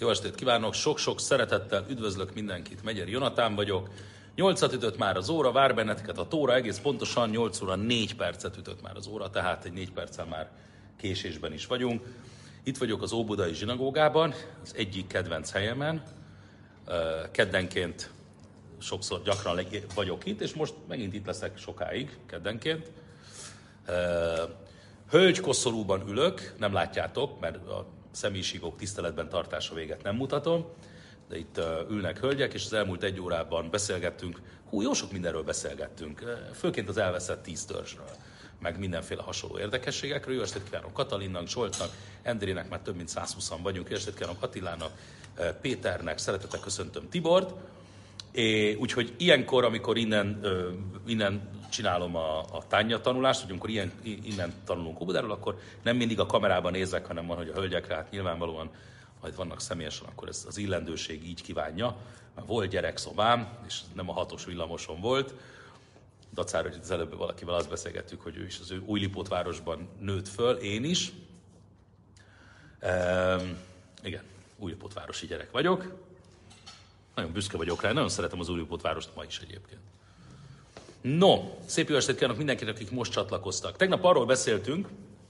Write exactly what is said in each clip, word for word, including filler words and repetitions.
Jó estét kívánok, sok-sok szeretettel üdvözlök mindenkit, Megyeri Jonatán vagyok. nyolcat ütött már az óra, vár benneteket a tóra, egész pontosan nyolc óra négy percet ütött már az óra, tehát egy négy perccel már késésben is vagyunk. Itt vagyok az Óbudai zsinagógában, az egyik kedvenc helyemen. Keddenként sokszor gyakran vagyok itt, és most megint itt leszek sokáig, keddenként. Hölgykoszorúban ülök, nem látjátok, mert a személyiségok tiszteletben tartása véget nem mutatom, de itt ülnek hölgyek, és az elmúlt egy órában beszélgettünk, hú, jó sok mindenről beszélgettünk, főként az elveszett tíz törzsről, meg mindenféle hasonló érdekességekről. Jó estét kívánok Katalinnak, Zsoltnak, Endrének, már több mint százhúszan vagyunk, jó estét kívánok Attilának, Péternek, szeretettel köszöntöm Tibort. É, úgyhogy ilyenkor, amikor innen, innen csinálom a, a tánja tanulást, hogy amikor ilyen, innen tanulunk Óbudáról, akkor nem mindig a kamerában nézek, hanem van, hogy a hölgyekre, hát nyilvánvalóan, ha vannak személyesen, akkor ez az illendőség így kívánja. Már volt gyerekszobám, és nem a hatos villamoson volt. Dacára, hogy az előbb valakivel azt beszélgettük, hogy ő is az ő Újlipótvárosban nőtt föl, én is. E, igen, újlipótvárosi gyerek vagyok. Nagyon büszke vagyok rá, nagyon szeretem az Újlipótvárost ma is egyébként. No, szép jó estét kívánok mindenkinek, akik most csatlakoztak. Tegnap arról beszéltünk,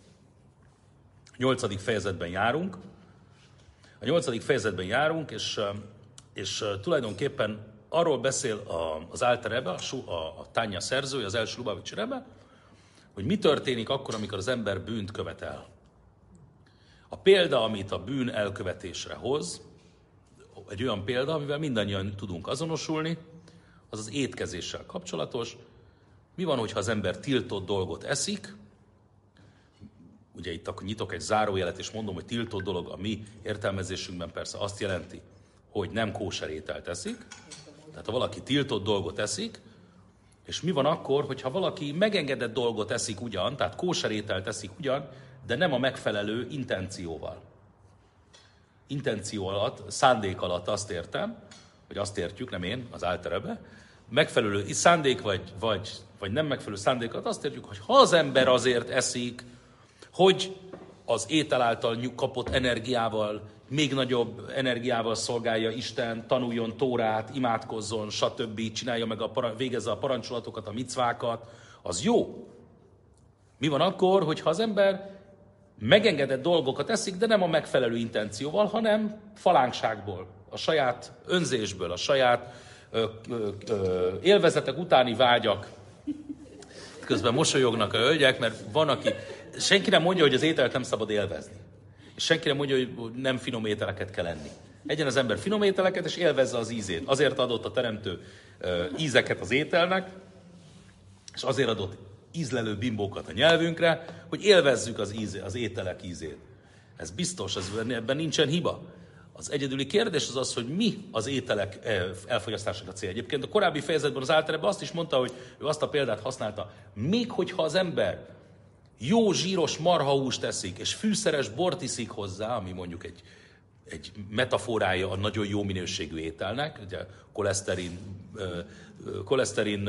nyolcadik fejezetben járunk. A nyolcadik fejezetben járunk, és, és tulajdonképpen arról beszél az Alter Rebbe, a, a Tánja szerzője, az első Lubavitch Rebbe, hogy mi történik akkor, amikor az ember bűnt követel. A példa, amit a bűn elkövetésre hoz, egy olyan példa, amivel mindannyian tudunk azonosulni, az az étkezéssel kapcsolatos. Mi van, hogyha az ember tiltott dolgot eszik? Ugye itt akkor nyitok egy zárójelet, és mondom, hogy tiltott dolog a mi értelmezésünkben persze azt jelenti, hogy nem kóser ételt eszik. Tehát ha valaki tiltott dolgot eszik, és mi van akkor, hogyha valaki megengedett dolgot eszik ugyan, tehát kóser ételt eszik ugyan, de nem a megfelelő intencióval. Intenció alatt, szándék alatt azt értem, hogy azt értjük, nem én, az Alter Rebbe, megfelelő szándék vagy, vagy, vagy nem megfelelő szándék alatt azt értjük, hogy ha az ember azért eszik, hogy az étel által kapott energiával, még nagyobb energiával szolgálja Isten, tanuljon Tórát, imádkozzon, stb., csinálja meg, a, végezze a parancsolatokat, a micvákat, az jó. Mi van akkor, hogyha az ember megengedett dolgokat eszik, de nem a megfelelő intencióval, hanem falánkságból, a saját önzésből, a saját ö, ö, ö, élvezetek utáni vágyak. Közben mosolyognak a hölgyek, mert van, aki... Senki nem mondja, hogy az ételt nem szabad élvezni. És senki nem mondja, hogy nem finom ételeket kell enni. Egyen az ember finom ételeket, és élvezze az ízét. Azért adott a teremtő ö, ízeket az ételnek, és azért adott ízlelő bimbókat a nyelvünkre, hogy élvezzük az, íze, az ételek ízét. Ez biztos, ez, ebben nincsen hiba. Az egyedüli kérdés az az, hogy mi az ételek elfogyasztásának a cél. Egyébként a korábbi fejezetben az Alter Rebbe azt is mondta, hogy ő azt a példát használta, még hogyha az ember jó zsíros marhahúst eszik, és fűszeres bort iszik hozzá, ami mondjuk egy, egy metaforája a nagyon jó minőségű ételnek, ugye koleszterin, koleszterin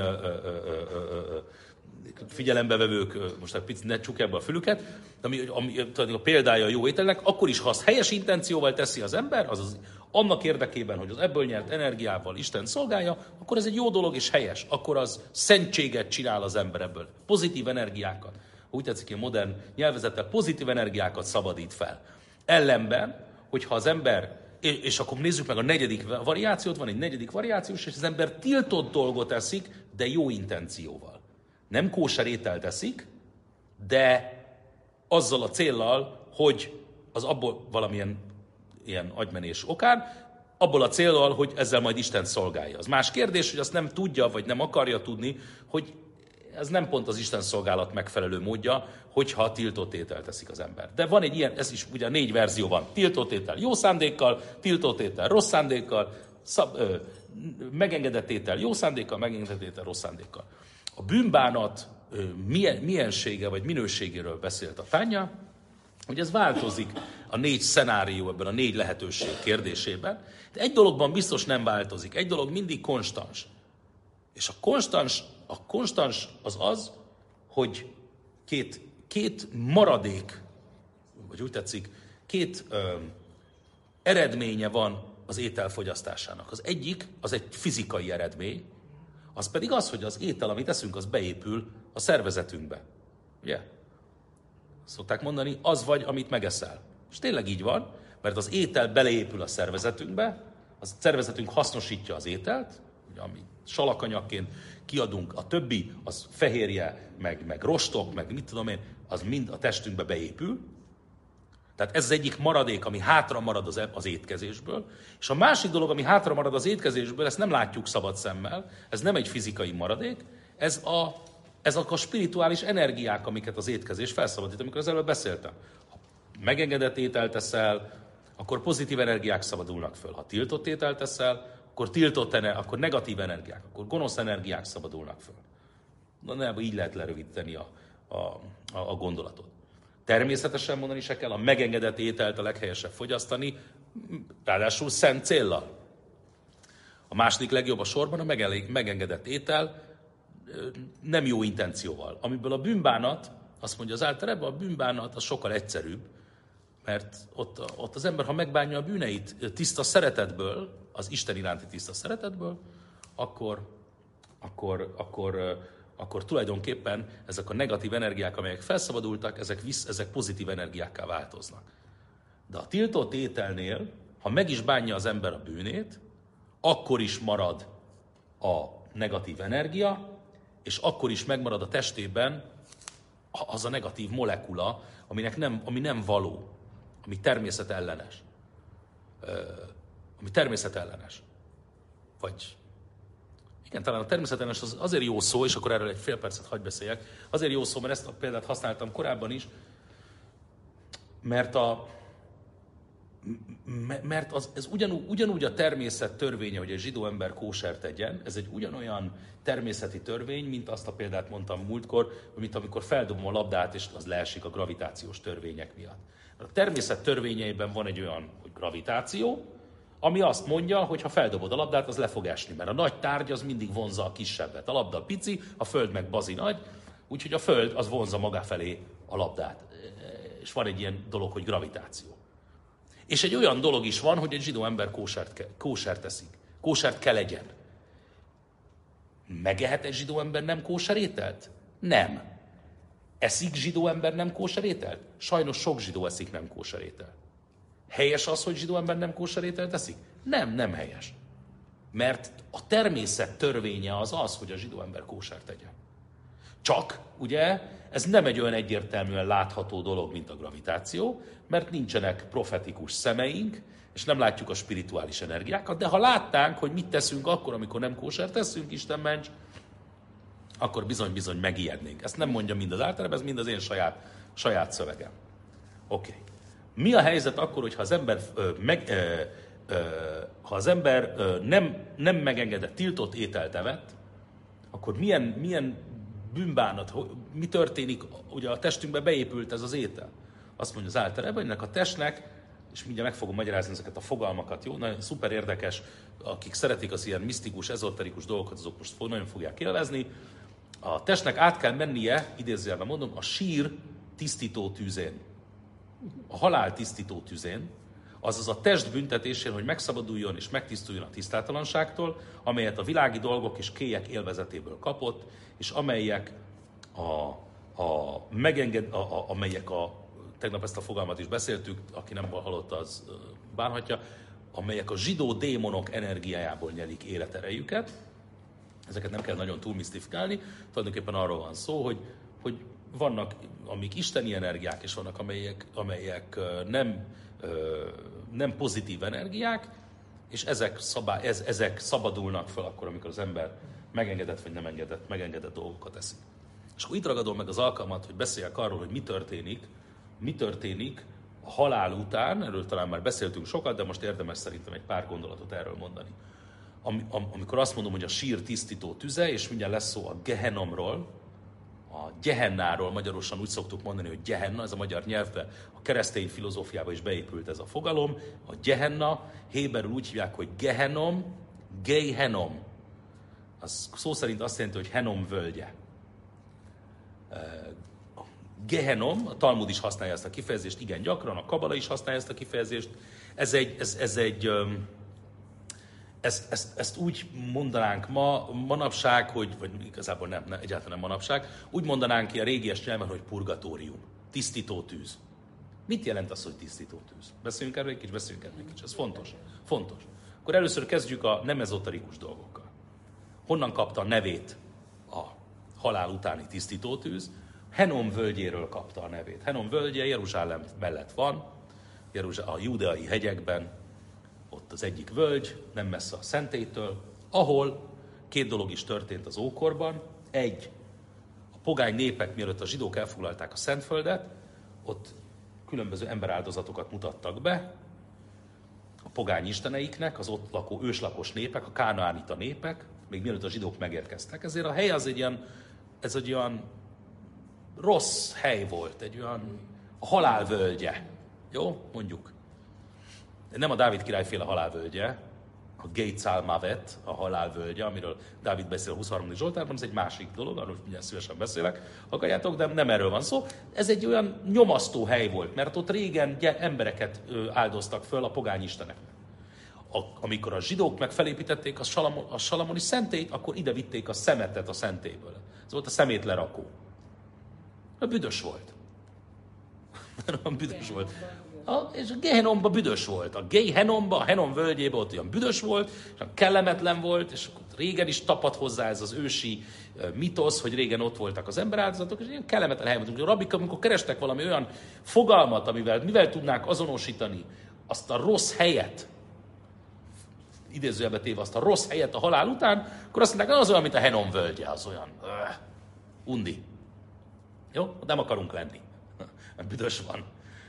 figyelembevevők, most egy picit ne csuk ebbe a fülüket, ami, ami a példája a jó ételnek, akkor is, ha az helyes intencióval teszi az ember, azaz annak érdekében, hogy az ebből nyert energiával Isten szolgálja, akkor ez egy jó dolog és helyes. Akkor az szentséget csinál az ember ebből. Pozitív energiákat. Úgy tetszik, hogy modern nyelvezettel pozitív energiákat szabadít fel. Ellenben, hogyha az ember, és akkor nézzük meg a negyedik variációt, van egy negyedik variáció, és az ember tiltott dolgot eszik, de jó intencióval. Nem kóser ételt eszik, de azzal a céllal, hogy az abból valamilyen ilyen agymenés okán, abból a céllal, hogy ezzel majd Isten szolgálja. Az más kérdés, hogy azt nem tudja, vagy nem akarja tudni, hogy ez nem pont az Isten szolgálat megfelelő módja, hogyha tiltott ételt eszik az ember. De van egy ilyen, ez is ugye négy verzió van. Tiltott étel jó szándékkal, tiltott étel rossz szándékkal, szab, ö, megengedett étel jó szándékkal, megengedett étel rossz szándékkal. A bűnbánat ö, milyen, miensége vagy minőségéről beszélt a Tánja, hogy ez változik a négy szenárió ebben a négy lehetőség kérdésében, de egy dologban biztos nem változik, egy dolog mindig konstans. És a konstans, a konstans az az, hogy két, két maradék, vagy úgy tetszik, két ö, eredménye van az étel fogyasztásának. Az egyik, az egy fizikai eredmény, az pedig az, hogy az étel, amit eszünk, az beépül a szervezetünkbe. Ugye? Szokták mondani, az vagy, amit megeszel. És tényleg így van, mert az étel beleépül a szervezetünkbe, a szervezetünk hasznosítja az ételt, ugye, ami salakanyagként kiadunk, a többi, az fehérje, meg, meg rostok, meg mit tudom én, az mind a testünkbe beépül. Tehát ez az egyik maradék, ami hátra marad az, az étkezésből. És a másik dolog, ami hátra marad az étkezésből, ezt nem látjuk szabad szemmel, ez nem egy fizikai maradék, ez a, ezek a spirituális energiák, amiket az étkezés felszabadít, amikor az előbb beszéltem. Ha megengedett ételt teszel, akkor pozitív energiák szabadulnak föl. Ha tiltott ételt teszel, akkor tiltott ener- akkor negatív energiák, akkor gonosz energiák szabadulnak föl. Na nem, így lehet lerövidíteni a, a, a, a gondolatot. Természetesen mondani se kell, a megengedett ételt a leghelyesebb fogyasztani, ráadásul szent céllal. A második legjobb a sorban a megengedett étel nem jó intencióval. Amiből a bűnbánat, azt mondja az által ebben, a bűnbánat az sokkal egyszerűbb, mert ott, ott az ember, ha megbánja a bűneit tiszta szeretetből, az Isten iránti tiszta szeretetből, akkor, akkor, akkor, akkor tulajdonképpen ezek a negatív energiák, amelyek felszabadultak, ezek, visz, ezek pozitív energiákká változnak. De a tiltott ételnél, ha meg is bánja az ember a bűnét, akkor is marad a negatív energia, és akkor is megmarad a testében az a negatív molekula, aminek nem, ami nem való, ami természetellenes. Ami természetellenes. Vagy igen, talán a természetellenes az azért jó szó, és akkor erről egy fél percet hadd beszéljek. Azért jó szó, mert ezt a példát használtam korábban is, mert a mert az, ez ugyanúgy, ugyanúgy a természet törvénye, hogy egy zsidó ember kósert tegyen, ez egy ugyanolyan természeti törvény, mint azt a példát mondtam múltkor, mint amikor feldobom a labdát, és az leesik a gravitációs törvények miatt. A természet törvényeiben van egy olyan, hogy gravitáció, ami azt mondja, hogy ha feldobod a labdát, az le fog esni, mert a nagy tárgy az mindig vonzza a kisebbet. A labda pici, a föld meg bazi nagy, úgyhogy a föld az vonzza maga felé a labdát. És van egy ilyen dolog, hogy gravitáció. És egy olyan dolog is van, hogy egy zsidó ember kósert, ke, kósert eszik. Kósert kell legyen. Megehet egy zsidó ember nem kóser ételt? Nem. Eszik zsidó ember nem kóser ételt? Sajnos sok zsidó eszik nem kóser ételt. Helyes az, hogy zsidó ember nem kóser ételt eszik? Nem, nem helyes. Mert a természet törvénye az az, hogy a zsidó ember kósert tegyen. Csak, ugye, ez nem egy olyan egyértelműen látható dolog, mint a gravitáció, mert nincsenek profetikus szemeink, és nem látjuk a spirituális energiákat, de ha látnánk, hogy mit teszünk akkor, amikor nem kóser teszünk, Isten ments, akkor bizony-bizony megijednénk. Ezt nem mondja mind az általában, ez mind az én saját, saját szövegem. Oké. Okay. Mi a helyzet akkor, hogyha az ember, ö, meg, ö, ö, ha az ember ö, nem, nem megengedett, tiltott ételt evett, akkor milyen, milyen bűnbánat, mi történik, ugye a testünkbe beépült ez az étel. Azt mondja az általában, hogy ennek a testnek, és mindjárt meg fogom magyarázni ezeket a fogalmakat, jó? Nagyon szuper érdekes, akik szeretik az ilyen misztikus, ezoterikus dolgokat, azok most nagyon fogják élvezni. A testnek át kell mennie, idézőjelben mondom, a sír tisztító tűzén. A halál tisztító tűzén, azaz a test büntetésén, hogy megszabaduljon és megtisztuljon a tisztátalanságtól, amelyet a világi dolgok és kélyek élvezetéből kapott, és amelyek a, a megenged, a, a, amelyek a, tegnap ezt a fogalmat is beszéltük, aki nem hallotta, az bánhatja, amelyek a zsidó démonok energiájából nyelik életerejüket. Ezeket nem kell nagyon túl misztifikálni, tulajdonképpen arról van szó, hogy, hogy vannak, amik isteni energiák, és vannak, amelyek, amelyek nem, nem pozitív energiák, és ezek, szabály, ez, ezek szabadulnak fel akkor, amikor az ember megengedett vagy nem engedett, megengedett dolgokat eszik. És akkor itt ragadom meg az alkalmat, hogy beszéljek arról, hogy mi történik, mi történik a halál után, erről talán már beszéltünk sokat, de most érdemes szerintem egy pár gondolatot erről mondani. Am, am, amikor azt mondom, hogy a sír tisztító tüze, és mindjárt lesz szó a Gehenomról, a Gehennáról, magyarosan úgy szoktuk mondani, hogy Gehenna, ez a magyar nyelvben, a keresztény filozófiába is beépült ez a fogalom. A Gehenna, héberül úgy hívják, hogy Gehenom, Gehenom. Az szó szerint azt jelenti, hogy Henom völgye. Gehenom, a Talmud is használja ezt a kifejezést, igen gyakran, a Kabala is használja ezt a kifejezést. Ez egy, ez, ez egy, ezt, ezt, ezt úgy mondanánk ma, manapság, hogy, vagy igazából nem, nem, egyáltalán nem manapság, úgy mondanánk ki a régies nyelven, hogy purgatórium, tisztító tűz. Mit jelent az, hogy tisztító tűz? Beszéljünk erről egy kicsit, beszéljünk erről egy kicsit, ez fontos. Fontos. Akkor először kezdjük a nem ezoterikus dolgokkal. Honnan kapta a nevét a halál utáni tisztítótűz? Henom völgyéről kapta a nevét. Henom völgye Jeruzsálem mellett van, a judeai hegyekben, ott az egyik völgy, nem messze a szentélytől, ahol két dolog is történt az ókorban. Egy, a pogány népek, mielőtt a zsidók elfoglalták a Szentföldet, ott különböző emberáldozatokat mutattak be a pogány isteneiknek, az ott lakó őslakos népek, a kánaánita népek, még mielőtt a zsidók megérkeztek. Ezért a hely az egy ilyen, ez egy olyan rossz hely volt, egy olyan a halálvölgye. Jó? Mondjuk. Nem a Dávid királyféle halálvölgye, a Gates al-Mavet, a halálvölgye, amiről Dávid beszél a huszonharmadik Zsoltárban, ez egy másik dolog, arról mindjárt szívesen beszélek, akarjátok, de nem erről van szó. Ez egy olyan nyomasztó hely volt, mert ott régen embereket áldoztak föl a pogány isteneknek. A, amikor a zsidók meg felépítették a, Salamon, a salamoni szentélyt, akkor ide vitték a szemetet a szentélyből. Ez volt a szemétlerakó. A büdös volt. büdös volt. A, és a Gehenomba büdös volt. A Gehenomba, a Henom völgyében ott olyan büdös volt, és kellemetlen volt, és régen is tapadt hozzá ez az ősi mitosz, hogy régen ott voltak az emberáldozatok, és ilyen kellemetlen hely volt. A rabbik, amikor kerestek valami olyan fogalmat, amivel mivel tudnák azonosítani azt a rossz helyet, idézőjelbe téve azt a rossz helyet a halál után, akkor azt mondták, az olyan, mint a Henom völgye, az olyan öh, undi. Jó? Nem akarunk lenni. Büdös van.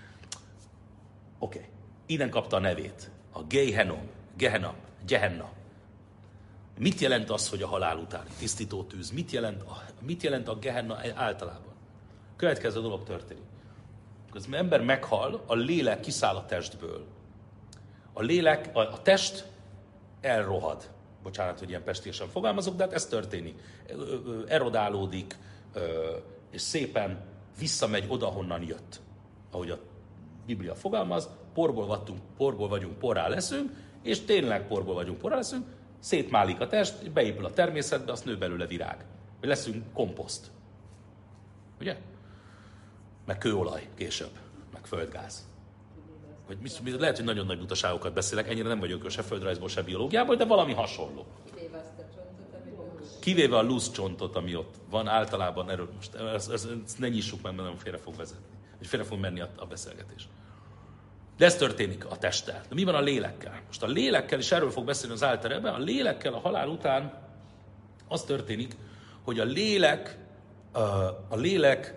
Oké. Okay. Innen kapta a nevét. A Gehenom, Gehenna, Gehenna. Mit jelent az, hogy a halál utáni tisztító tűz? Mit jelent a, mit jelent a Gehenna általában? Következő dolog történik. Az ember meghal, a lélek kiszáll a testből. A lélek, a, a test elrohad. Bocsánat, hogy ilyen pestésen fogalmazok, de hát ez történik. Erodálódik, és szépen visszamegy oda, honnan jött. Ahogy a Biblia fogalmaz, porból vagyunk, porból vagyunk, porrá leszünk, és tényleg porból vagyunk, porrá leszünk, szétmálik a test, beépül a természetbe, azt nő belőle virág. Vagy leszünk komposzt. Ugye? Meg kőolaj később, meg földgáz. Vagy lehet, hogy nagyon nagy butaságokat beszélek, ennyire nem vagyok se földrajzból, se biológiából, de valami hasonló. Kivéve a lusz csontot, ami ott van, általában erről most ezt, ezt, ezt ne nyissuk meg, mert nem félre fog vezetni. Vagy félre fog menni a, a beszélgetés. De ez történik a testtel. De mi van a lélekkel? Most a lélekkel, és erről fog beszélni az Alter Rebbe, a lélekkel a halál után az történik, hogy a lélek, a lélek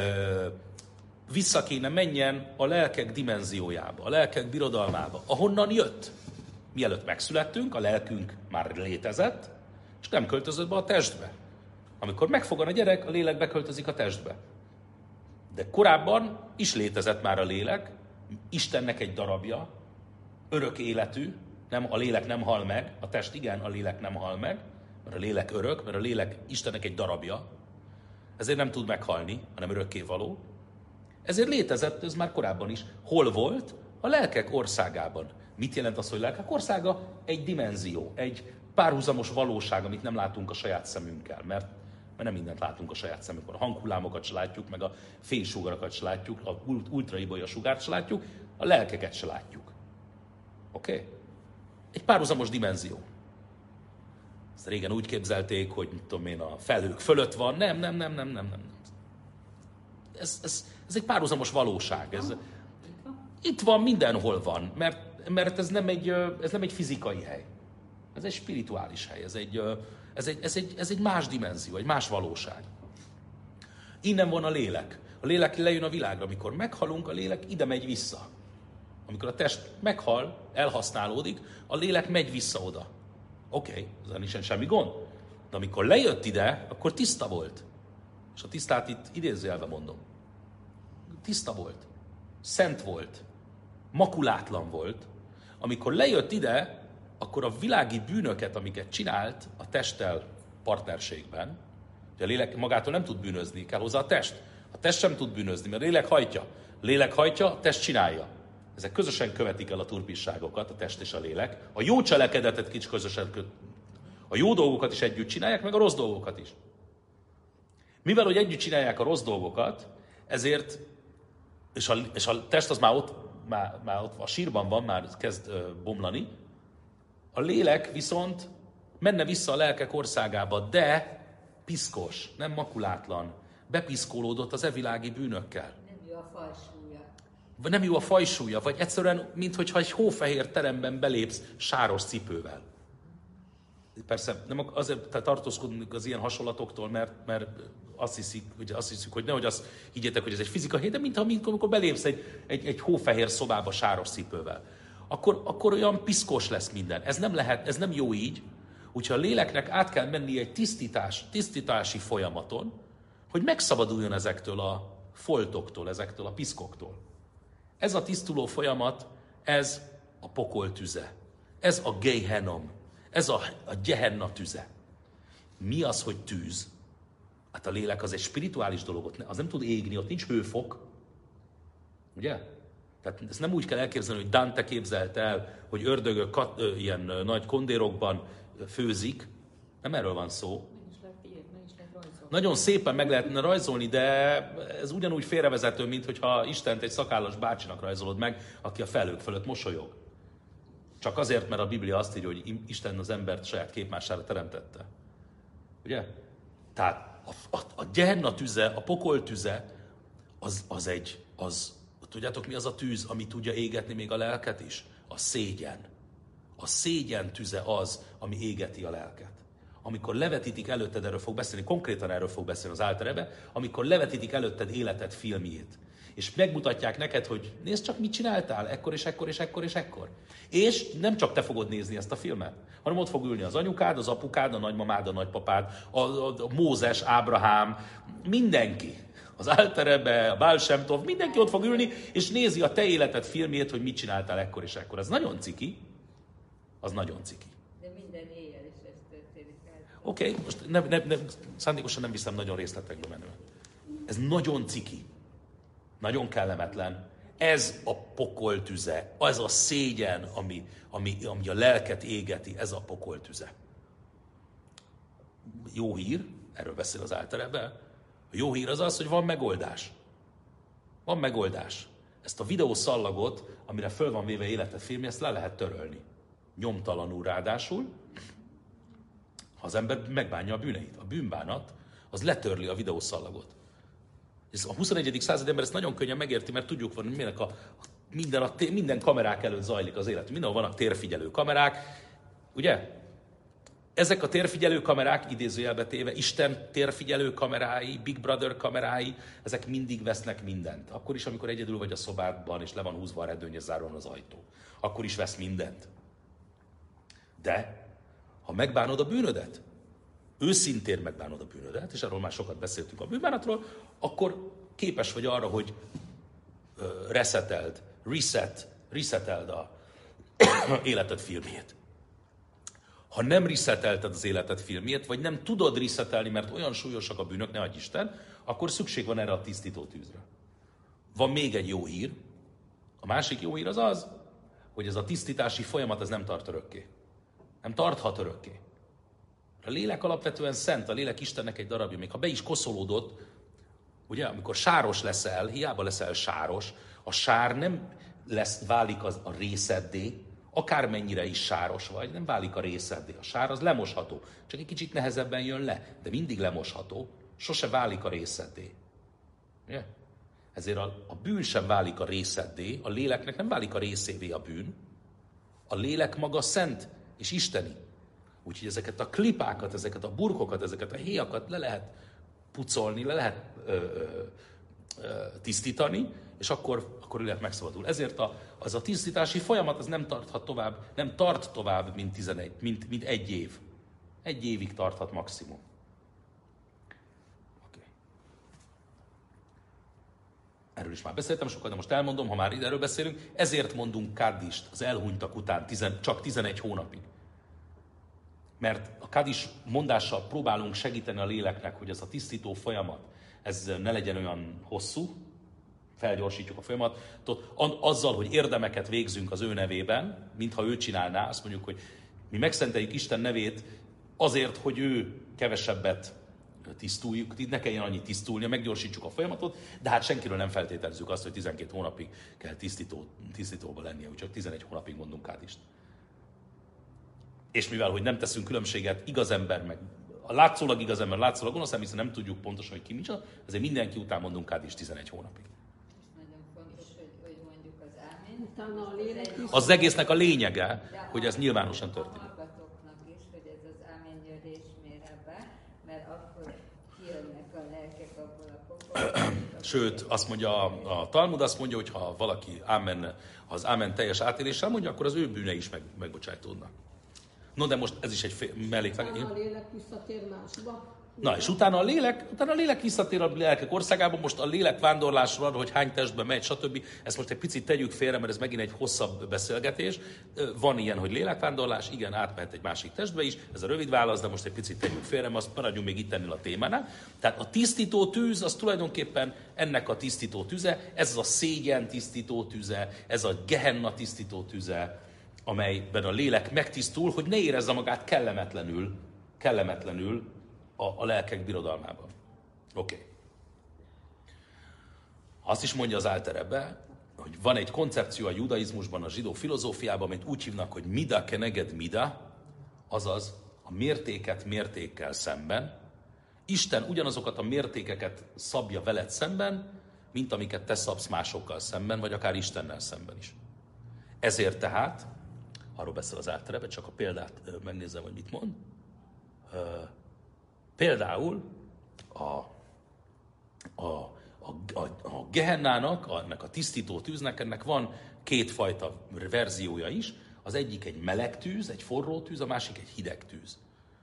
vissza kéne menjen a lelkek dimenziójába, a lelkek birodalmába, ahonnan jött. Mielőtt megszülettünk, a lelkünk már létezett, és nem költözött be a testbe. Amikor megfogan a gyerek, a lélek beköltözik a testbe. De korábban is létezett már a lélek, Istennek egy darabja, örök életű, nem, a lélek nem hal meg, a test igen, a lélek nem hal meg, mert a lélek örök, mert a lélek Istennek egy darabja, ezért nem tud meghalni, hanem örökkévaló. Ezért létezett ez már korábban is. Hol volt? A lelkek országában. Mit jelent az, hogy lelkek országa? Egy dimenzió, egy párhuzamos valóság, amit nem látunk a saját szemünkkel, mert, mert nem mindent látunk a saját szemünkkel. A hanghullámokat se látjuk, meg a fénysugarakat se látjuk, a ultraibolya sugárt se látjuk, a lelkeket se látjuk. Oké? Okay? Egy párhuzamos dimenzió. Ezt régen úgy képzelték, hogy mit tudom én, a felhők fölött van. Nem, nem, nem, nem, nem, nem. Ez, ez, ez egy párhuzamos valóság. Ez, itt van, mindenhol van, mert, mert ez, nem egy, ez nem egy fizikai hely. Ez egy spirituális hely, ez egy, ez, egy, ez, egy, ez egy más dimenzió, egy más valóság. Innen van a lélek. A lélek lejön a világra. Amikor meghalunk, a lélek ide megy vissza. Amikor a test meghal, elhasználódik, a lélek megy vissza oda. Oké, okay, ezzel nincsen semmi gond. De amikor lejött ide, akkor tiszta volt. És a tisztát itt idézőjelben mondom. Tiszta volt. Szent volt. Makulátlan volt. Amikor lejött ide, akkor a világi bűnöket, amiket csinált a testtel partnerségben, hogy a lélek magától nem tud bűnözni, kell hozzá a test. A test sem tud bűnözni, mert a lélek hajtja. A lélek hajtja, a test csinálja. ezek közösen követik el a turpisságokat, a test és a lélek. A jó cselekedetet is közösen köt. A jó dolgokat is együtt csinálják, meg a rossz dolgokat is. Mivel, hogy együtt csinálják a rossz dolgokat, ezért, és a, és a test az már ott, már, már ott a sírban van, már kezd ö, bomlani, a lélek viszont menne vissza a lelkek országába, de piszkos, nem makulátlan, bepiszkólódott az evilági bűnökkel. Nem jó a fajsúlya. Vagy nem jó a fajsúlya, vagy egyszerűen, minthogyha egy hófehér teremben belépsz sáros cipővel. Persze nem azért tartózkodunk az ilyen hasonlatoktól, mert, mert azt, hiszik, hogy azt hiszük, hogy nehogy azt higgyétek, hogy ez egy fizikai, de mintha amikor belépsz egy, egy, egy hófehér szobába sáros cipővel. Akkor, akkor olyan piszkos lesz minden. Ez nem lehet, ez nem jó így. Úgyhogy a léleknek át kell menni egy tisztítás, tisztítási folyamaton, hogy megszabaduljon ezektől a foltoktól, ezektől a piszkoktól. Ez a tisztuló folyamat, ez a pokol tüze. Ez a Gehenom. Ez a, a Gehenna tüze. Mi az, hogy tűz? Hát a lélek az egy spirituális dolog, ott az nem tud égni, ott nincs hőfok. Ugye? Tehát ezt nem úgy kell elképzelni, hogy Dante képzelte el, hogy ördögök kat, ö, ilyen nagy kondérokban főzik. Nem erről van szó. Nagyon szépen meg lehetne rajzolni, de ez ugyanúgy félrevezető, mint hogyha Istent egy szakállas bácsinak rajzolod meg, aki a felhők fölött mosolyog. Csak azért, mert a Biblia azt írja, hogy Isten az embert saját képmására teremtette. Ugye? Tehát a, a, a Gehenna tüze, a pokol tüze, az, az egy, az, tudjátok mi az a tűz, ami tudja égetni még a lelket is? A szégyen. A szégyen tüze az, ami égeti a lelket. Amikor levetítik előtted, erről fog beszélni, konkrétan erről fog beszélni az Álterebe, amikor levetítik előtted életed filmjét, és megmutatják neked, hogy nézd csak, mit csináltál, ekkor és ekkor és ekkor és ekkor. És nem csak te fogod nézni ezt a filmet, hanem ott fog ülni az anyukád, az apukád, a nagymamád, a nagypapád, a, a, a Mózes, Ábrahám, mindenki. Az Álterebe, a Baal Shem Tov, mindenki ott fog ülni, és nézi a te életed filmjét, hogy mit csináltál ekkor és ekkor. Ez nagyon ciki. Az nagyon ciki. De minden éjjel is ez történik el. Oké, okay, most ne, ne, ne, szándékosan nem viszem nagyon részletekbe menően. Ez nagyon ciki. Nagyon kellemetlen. Ez a pokol tüze. Ez a szégyen, ami, ami, ami a lelket égeti. Ez a pokol tüze. Jó hír, erről beszél az Álterebe. A jó hír az az, hogy van megoldás. Van megoldás. Ezt a videószallagot, amire föl van véve életed filmje, ezt le lehet törölni. Nyomtalanul ráadásul, ha az ember megbánja a bűneit. A bűnbánat, az letörli a videószallagot. Ez a huszonegyedik századi ember ezt nagyon könnyen megérti, mert tudjuk van, hogy a, minden, a, minden kamerák előtt zajlik az élet. Mindenhol vannak térfigyelő kamerák, ugye? Ezek a térfigyelő kamerák, idézőjelbe téve, Isten térfigyelő kamerái, Big Brother kamerái, ezek mindig vesznek mindent. Akkor is, amikor egyedül vagy a szobádban, és le van húzva a redőny, és záron az ajtó. Akkor is vesz mindent. De, ha megbánod a bűnödet, őszintén megbánod a bűnödet, és arról már sokat beszéltünk a bűnbánatról, akkor képes vagy arra, hogy reseteld, reset, reseteld a életed filmjét. Ha nem resetelted az életed filmjét, vagy nem tudod resetelni, mert olyan súlyosak a bűnök, ne adj Isten, akkor szükség van erre a tisztító tűzre. Van még egy jó hír. A másik jó hír az az, hogy ez a tisztítási folyamat ez nem tart örökké. Nem tarthat örökké. A lélek alapvetően szent, a lélek Istennek egy darabja. Még ha be is koszolódott, ugye, amikor sáros leszel, hiába leszel sáros, a sár nem lesz, válik az a részeddé, akármennyire is sáros vagy, nem válik a részeddé. A sár az lemosható, csak egy kicsit nehezebben jön le, de mindig lemosható, sose válik a részeddé. Ugye? Ezért a, a bűn sem válik a részeddé, a léleknek nem válik a részévé a bűn, a lélek maga szent és isteni. Úgyhogy ezeket a klipákat, ezeket a burkokat, ezeket a héjakat le lehet pucolni, le lehet ö, ö, ö, tisztítani, és akkor, akkor lehet megszabadul. Ezért a, az a tisztítási folyamat az nem tarthat tovább, nem tart tovább, mint, tizenegy, mint, mint egy év. Egy évig tarthat maximum. Okay. Erről is már beszéltem sokat, de most elmondom, ha már erről beszélünk, ezért mondunk kárdist az elhunytak után tizen, csak tizenegy hónapig. Mert a kádis mondással próbálunk segíteni a léleknek, hogy ez a tisztító folyamat, ez ne legyen olyan hosszú, felgyorsítjuk a folyamatot, azzal, hogy érdemeket végzünk az ő nevében, mintha ő csinálná, azt mondjuk, hogy mi megszenteljük Isten nevét azért, hogy ő kevesebbet tisztuljuk, ne kelljen annyit tisztulnia, meggyorsítsuk a folyamatot, de hát senkiről nem feltételezzük azt, hogy tizenkét hónapig kell tisztító, tisztítóba lennie, úgy csak tizenegy hónapig mondunk át És mivel, hogy nem teszünk különbséget igaz ember, meg a látszólag igaz ember, látszólag gonosz ember, hiszen nem tudjuk pontosan, hogy ki micsoda, ezért mindenki után mondunk át is tizenegy hónapig. Nagyon fontos, hogy, hogy mondjuk az ámén. Utána a lélek is. Az egésznek a lényege, hogy ez nyilvánosan történik. A hallgatóknak is, hogy ez az áménnyörés mér ebbe, mert akkor kijönnek a lelkek abból a pokolból. Sőt, azt mondja a, a Talmud, azt mondja, hogy ha valaki ámen, az ámen teljes átéléssel mondja, akkor az ő bűne is meg, megbocsájtódnak. No, de most ez is egy mellékvág. Utána a lélek visszatér másba. Na, és utána a lélek, utána a lélek visszatér a lelkek országába, most a lélek vándorlásról, hogy hány testbe megy, stb. Ezt most egy picit tegyük félre, mert ez megint egy hosszabb beszélgetés. Van ilyen, hogy lélekvándorlás, igen, átmehet egy másik testbe is, ez a rövid válasz, de most egy picit tegyük félre, mert azt maradjunk még itt ennél a témánál. Tehát a tisztító tűz, az tulajdonképpen ennek a tisztító tüze, ez az a szégyen tisztító tüze, ez a gehenna tisztító tüze, amelyben a lélek megtisztul, hogy ne érezze magát kellemetlenül, kellemetlenül a, a lelkek birodalmában. Oké. Okay. Azt is mondja az Alter Rebbe, hogy van egy koncepció a judaizmusban, a zsidó filozófiában, amit úgy hívnak, hogy mida keneged mida, azaz a mértéket mértékkel szemben. Isten ugyanazokat a mértékeket szabja veled szemben, mint amiket te szabsz másokkal szemben, vagy akár Istennel szemben is. Ezért tehát, arról beszél az Alter Rebbe, csak a példát megnézem, hogy mit mond. Például a, a, a, a, a Gehennának, ennek a tisztító tűznek, ennek van kétfajta verziója is. Az egyik egy meleg tűz, egy forró tűz, a másik egy hideg tűz.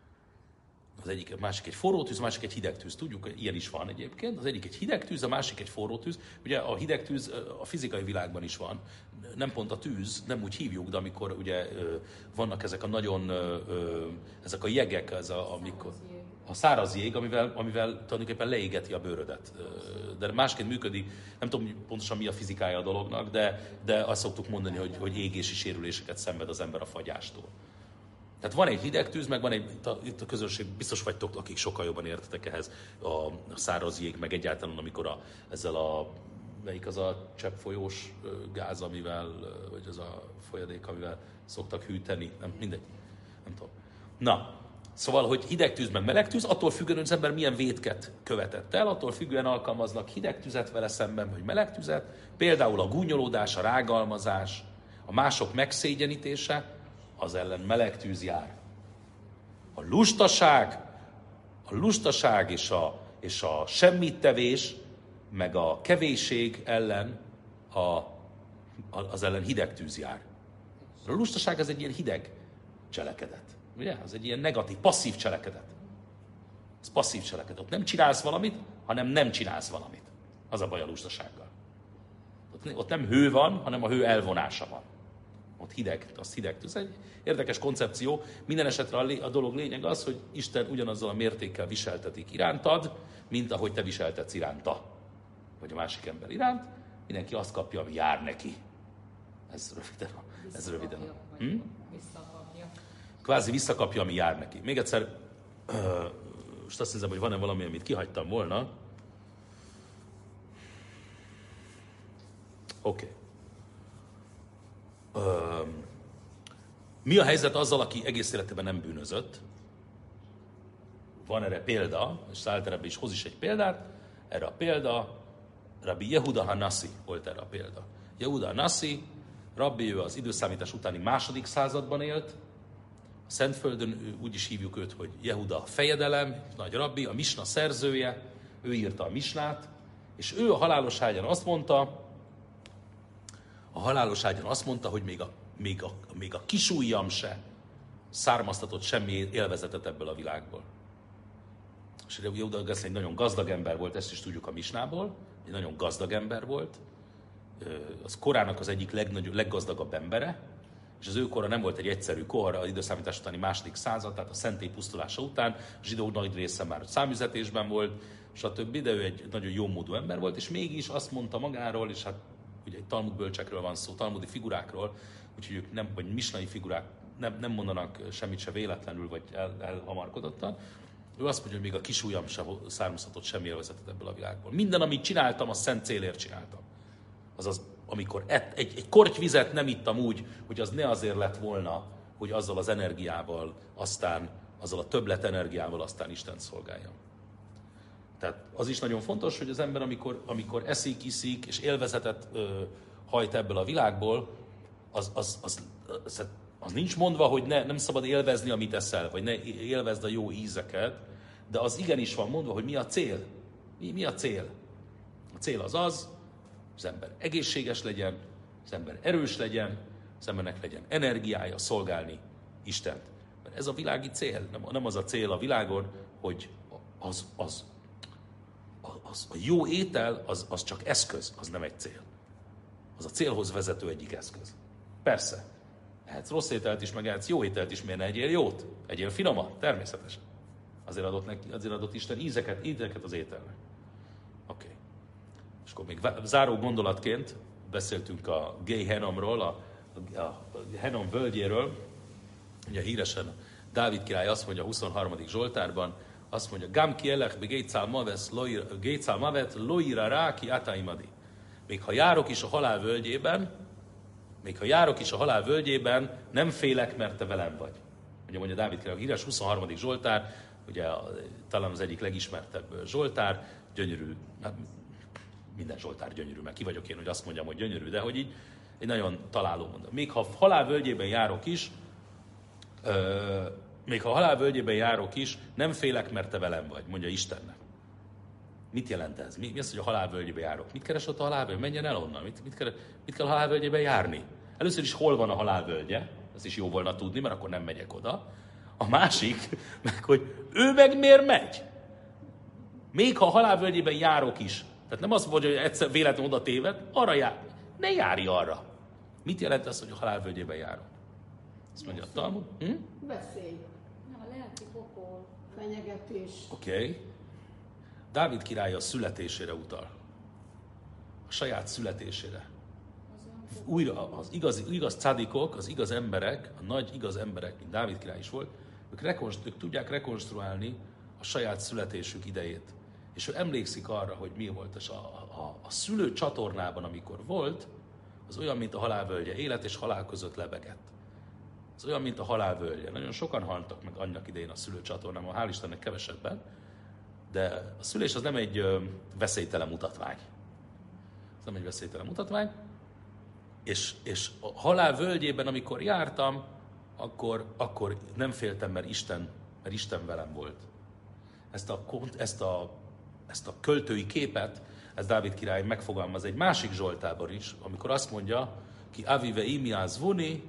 Az egyik, a másik egy forró tűz, a másik egy hideg tűz. Tudjuk, hogy ilyen is van egyébként. Az egyik egy hideg tűz, a másik egy forró tűz. Ugye a hideg tűz a fizikai világban is van. Nem pont a tűz, nem úgy hívjuk, de amikor ugye vannak ezek a nagyon, ezek a jegek, ez a, amikor, a száraz jég, amivel, amivel tulajdonképpen leégeti a bőrödet. De másként működik, nem tudom pontosan mi a fizikája a dolognak, de, de azt szoktuk mondani, hogy, hogy égési sérüléseket szenved az ember a fagyástól. Tehát van egy hideg tűz, meg van egy, itt a közönség, biztos vagytok, akik sokkal jobban értetek ehhez, a száraz jég, meg egyáltalán, amikor a, ezzel a, melyik az a cseppfolyós gáz, amivel, vagy az a folyadék, amivel szoktak hűteni, nem, mindegy, nem tudom. Na, szóval, hogy hideg tűz, meg meleg tűz, attól függően, hogy az ember milyen vétket követett el, attól függően alkalmaznak hideg tüzet vele szemben, vagy meleg tüzet, például a gúnyolódás, a rágalmazás, a mások megszégyenítése, az ellen meleg tűz jár. A lustaság, a lustaság és a, és a semmittevés, meg a kevésség ellen a, a, az ellen hideg tűz jár. A lustaság az egy ilyen hideg cselekedet. Ugye? Az egy ilyen negatív, passzív cselekedet. Ez passzív cselekedet. Ott nem csinálsz valamit, hanem nem csinálsz valamit. Az a baj a lustasággal. Ott, ott nem hő van, hanem a hő elvonása van. Ott hideg, az hideg tűz. Egy érdekes koncepció. Minden esetre a, lé, a dolog lényeg az, hogy Isten ugyanazzal a mértékkel viseltetik irántad, mint ahogy te viseltetsz iránta. Vagy a másik ember iránt. Mindenki azt kapja, ami jár neki. Ez röviden. Ez röviden. Hm? Visszakapja. Kvázi visszakapja, ami jár neki. Még egyszer, uh, most azt hiszem, hogy van-e valami, amit kihagytam volna. Oké. Okay. Uh, mi a helyzet azzal, aki egész életében nem bűnözött? Van erre példa, és Alter Rebbe is hoz is egy példát. Erre a példa, Rabbi Yehuda HaNasi volt erre a példa. Yehuda HaNasi, rabbi, ő az időszámítás utáni második században élt. A Szentföldön úgy is hívjuk őt, hogy Yehuda fejedelem, nagy rabbi, a Misna szerzője, ő írta a Misnát, és ő a halálos ágyán azt mondta, a halálos ágyán azt mondta, hogy még a, még a, még a kisujjam se származtatott semmi élvezetet ebből a világból. És Yehuda egy nagyon gazdag ember volt, ezt is tudjuk a Misnából, egy nagyon gazdag ember volt, az korának az egyik legnagyobb, leggazdagabb embere, és az ő kora nem volt egy egyszerű kor, az időszámítás utáni második század, tehát a szentély pusztulása után, a zsidók nagy része már számüzetésben volt, stb. De ő egy nagyon jó módú ember volt, és mégis azt mondta magáról, és hát ugye egy talmud bölcsekről van szó, talmudi figurákról, úgyhogy ők nem, vagy misnai figurák nem, nem mondanak semmit se véletlenül, vagy el, elhamarkodottan. Ő azt mondja, hogy még a kis ujjam sem származhatott semmi élvezetet ebből a világból. Minden, amit csináltam, azt szent célért csináltam. Azaz, amikor ett, egy, egy korty vizet nem ittam úgy, hogy az ne azért lett volna, hogy azzal az energiával, aztán, azzal a többlet energiával aztán Istent szolgáljam. Tehát az is nagyon fontos, hogy az ember, amikor, amikor eszik, iszik, és élvezetet ö, hajt ebből a világból, az, az, az, az, az nincs mondva, hogy ne, nem szabad élvezni, amit eszel, vagy ne élvezd a jó ízeket, de az igenis van mondva, hogy mi a cél. Mi, mi a cél? A cél az az, az ember egészséges legyen, az ember erős legyen, az embernek legyen energiája szolgálni Istent. Mert ez a világi cél, nem, nem az a cél a világon, hogy az, az, az a jó étel, az, az csak eszköz, az nem egy cél. Az a célhoz vezető egyik eszköz. Persze, ehetsz rossz ételt is, meg ehetsz jó ételt is, miért ne egyél jót? Egyél finomat, természetesen. Azért adott, neki, azért adott Isten ízeket, ízeket az ételnek. Oké. Okay. És akkor még záró gondolatként beszéltünk a Gay Henomról, a, a, a Henom völgyéről. Ugye híresen Dávid király azt mondja a huszonharmadik Zsoltárban, azt mondja, Gam ki elech be Gétszál mavet loira rá ki ataimadi. Még ha járok is a halál völgyében, még ha járok is a halál völgyében, nem félek, mert te velem vagy. Ugye mondja Dávid király, a híres huszonharmadik Zsoltár, ugye talán az egyik legismertebb Zsoltár, gyönyörű, hát minden Zsoltár gyönyörű, mert ki vagyok én, hogy azt mondjam, hogy gyönyörű, de hogy így egy nagyon találó mondat. Még ha halál völgyében járok is, ö, még ha halál völgyében járok is, nem félek, mert te velem vagy, mondja Istennek. Mit jelent ez? Mi, mi az, hogy a halál völgyébe járok? Mit keres ott a halál völgyében? Menjen el onnan. Mit, mit, keres, mit kell a halál völgyében járni? Először is hol van a halál völgye? Ez is jó volna tudni, mert akkor nem megyek oda. A másik, meg hogy ő meg miért megy? Még ha a halál völgyében járok is. Tehát nem azt mondja, hogy egyszer véletlenül oda téved, arra jár. Ne járj arra. Mit jelent az, hogy a halál völgyében járok? Azt mondja a Talmud. Hm? Veszély. A lelki pokol. Fenyegetés. Oké. Okay. Dávid király a születésére utal. A saját születésére. Újra az igaz, igaz cadikok, az igaz emberek, a nagy igaz emberek, mint Dávid király is volt, ők, rekonstru- ők tudják rekonstruálni a saját születésük idejét. És ő emlékszik arra, hogy mi volt, és a, a, a szülő csatornában, amikor volt, az olyan, mint a halálvölgye, élet és halál között lebegett. Ez olyan, mint a halálvölgye. Nagyon sokan haltak meg annak idején a szülő csatornában, hál' Istennek kevesebben, de a szülés az nem egy ö, veszélytelen mutatvány. Ez nem egy veszélytelen mutatvány. És, és a halál völgyében, amikor jártam, akkor, akkor nem féltem, mert Isten, mert Isten velem volt. Ezt a, ezt, a, ezt a költői képet, ez Dávid király megfogalmaz egy másik Zsoltában is, amikor azt mondja, ki avive imiáz vuni,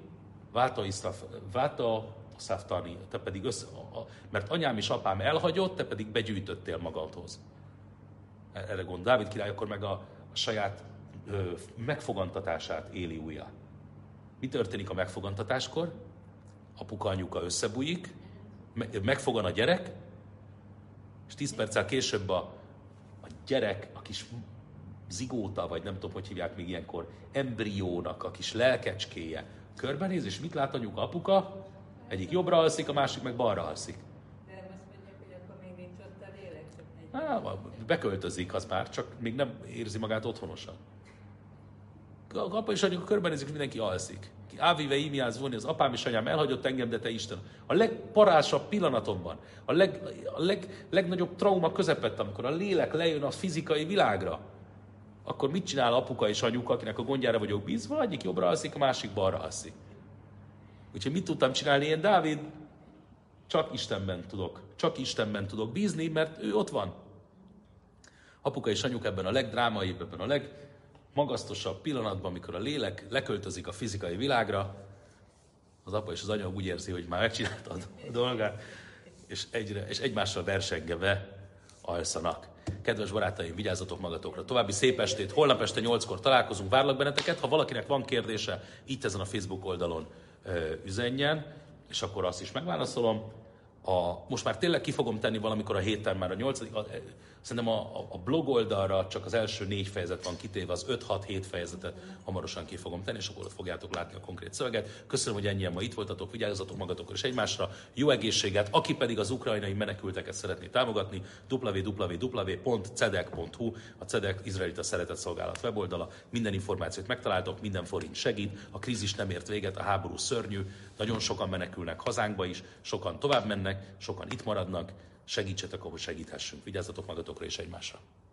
váta szaftani, te pedig össze, mert anyám és apám elhagyott, te pedig begyűjtöttél magadhoz. Erre gond Dávid király akkor meg a, a saját ö, megfogantatását éli újra. Mi történik a megfogantatáskor? Apuka, anyuka összebújik, megfogan a gyerek, és tíz perccel később a, a gyerek, a kis zigóta, vagy nem tudom, hogy hívják még ilyenkor, embriónak a kis lelkecskéje körbenéz, és mit lát anyuka, apuka? Egyik jobbra alszik, a másik meg balra alszik. De nem azt mondják, hogy akkor még nincs ott a lélek, csak egy... Há, beköltözik az már, csak még nem érzi magát otthonosan. A apa és anyuka körbenézik, és mindenki alszik. Ki ávive imiáz vonni, az apám és anyám elhagyott engem, de te Isten. A legparásabb pillanatomban, a, leg, a leg, legnagyobb trauma közepette, amikor a lélek lejön a fizikai világra, akkor mit csinál apuka és anyuka, akinek a gondjára vagyok bízva? Egyik jobbra alszik, a másik balra alszik. Úgyhogy mit tudtam csinálni én, Dávid? Csak Istenben tudok. Csak Istenben tudok bízni, mert ő ott van. Apuka és anyuka ebben a legdrámaibb, ebben a legmagasztosabb pillanatban, amikor a lélek leköltözik a fizikai világra, az apa és az anya úgy érzi, hogy már megcsináltad a dolgát, és, egyre, és egymással versengve alszanak. Kedves barátaim, vigyázzatok magatokra. További szép estét, holnap este nyolckor találkozunk, várlak benneteket. Ha valakinek van kérdése, itt ezen a Facebook oldalon ö, üzenjen, és akkor azt is megválaszolom. A, most már tényleg ki fogom tenni valamikor a héten már a nyolcadik, a, szerintem a, a blog oldalra csak az első négy fejezet van kitéve, az öt hat hét fejezetet hamarosan ki fogom tenni, és akkor ott fogjátok látni a konkrét szöveget. Köszönöm, hogy ennyien ma itt voltatok, vigyázzatok magatokra és egymásra, jó egészséget, aki pedig az ukrajnai menekülteket szeretné támogatni, double-u double-u double-u pont cedek pont hu, a Cedek izraelita szeretett szolgálat weboldala, minden információt megtaláltok, minden forint segít, a krízis nem ért véget, a háború szörnyű, nagyon sokan menekülnek hazánkba is, sokan tovább mennek, sokan itt maradnak, segítsetek, ahol segíthessünk. Vigyázzatok magatokra és egymásra.